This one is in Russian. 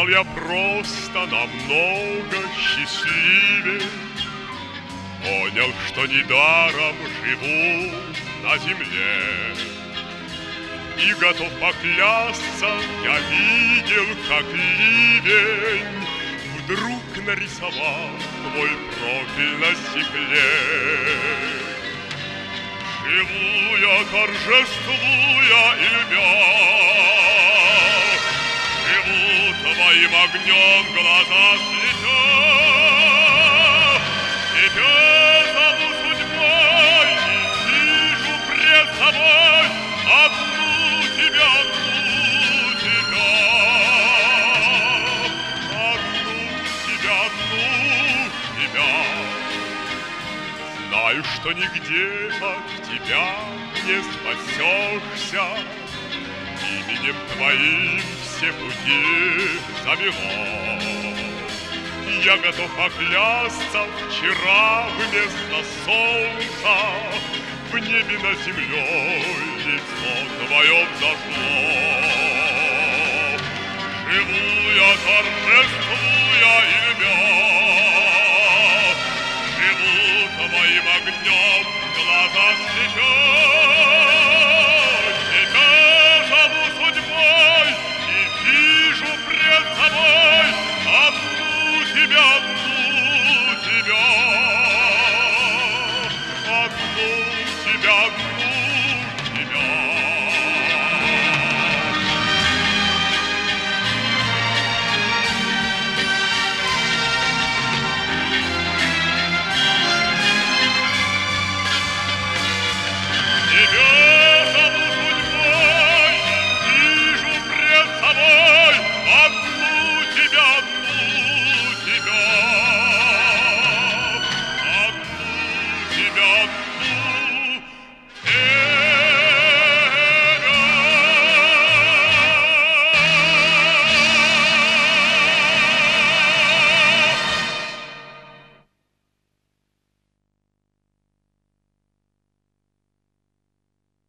Стал я просто намного счастливее, понял, что недаром живу на земле. И готов поклясться, я видел, как ливень вдруг нарисовал твой профиль на стекле. Живу я, торжествуя и любя, живу твоим огнем глаза слепя. Теперь зову судьбой и вижу пред собой одну тебя, одну тебя. Одну тебя. Знаю, что нигде от тебя не спасешься, именем твоим все пути замело. Я готов поклясться, вчера вместо солнца в небе над землей лицо твое взошло. Живу я, торжествуя и любя, живу твоим огнем глаза слепя.